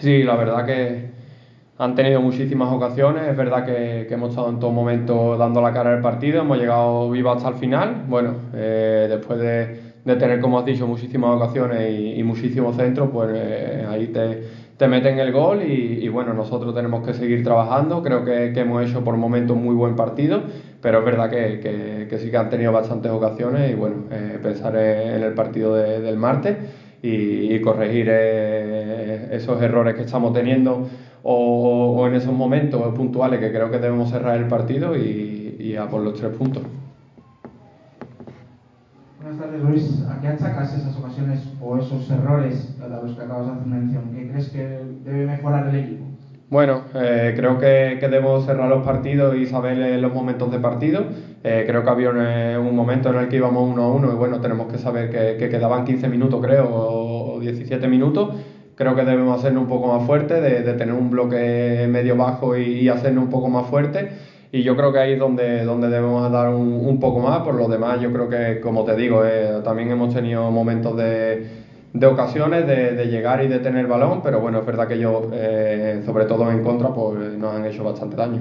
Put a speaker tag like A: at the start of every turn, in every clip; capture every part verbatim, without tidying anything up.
A: Sí, la verdad que han tenido muchísimas ocasiones, es verdad que, que hemos estado en todo momento dando la cara al partido, hemos llegado vivos hasta el final, bueno, eh, después de, de tener, como has dicho, muchísimas ocasiones y, y muchísimos centros, pues eh, ahí te, te meten el gol y, y bueno, nosotros tenemos que seguir trabajando, creo que, que hemos hecho por momentos muy buen partido, pero es verdad que, que, que sí que han tenido bastantes ocasiones y bueno, eh, pensar en el partido de, del martes y, y corregir eh, esos errores que estamos teniendo o, o en esos momentos puntuales que creo que debemos cerrar el partido y, y a por los tres puntos.
B: Buenas tardes, Luis. ¿A qué achacas esas ocasiones o esos errores a los que acabas de hacer mención? ¿Qué crees que debe mejorar el equipo?
A: Bueno, eh, creo que, que debemos cerrar los partidos y saber eh, los momentos de partido. Eh, creo que había un, eh, un momento en el que íbamos uno a uno y bueno, tenemos que saber que, que quedaban quince minutos, creo, o diecisiete minutos. Creo que debemos hacernos un poco más fuerte, de, de tener un bloque medio bajo y, y hacernos un poco más fuerte. Y yo creo que ahí es donde, donde debemos dar un, un poco más. Por lo demás, yo creo que, como te digo, eh, también hemos tenido momentos de de ocasiones de, de llegar y de tener el balón, pero bueno, es verdad que ellos, eh, sobre todo en contra, pues nos han hecho bastante daño.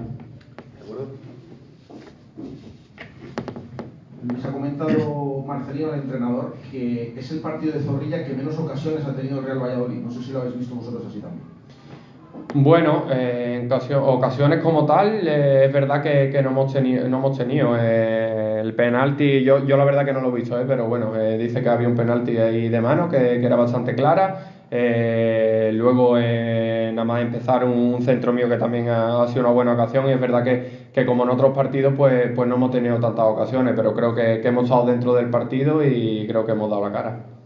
B: Luis, ha comentado Marcelino, el entrenador, que es el partido de Zorrilla que menos ocasiones ha tenido el Real Valladolid. No sé si lo habéis visto vosotros así también.
A: Bueno, eh, en ocasio- ocasiones como tal, eh, es verdad que, que no hemos tenido, no hemos tenido eh, el penalti, yo, yo la verdad que no lo he visto, eh, pero bueno, eh, dice que había un penalti ahí de mano que, que era bastante clara. Eh, luego eh, nada más empezar un, un centro mío que también ha, ha sido una buena ocasión y es verdad que, que como en otros partidos pues, pues no hemos tenido tantas ocasiones, pero creo que, que hemos estado dentro del partido y creo que hemos dado la cara.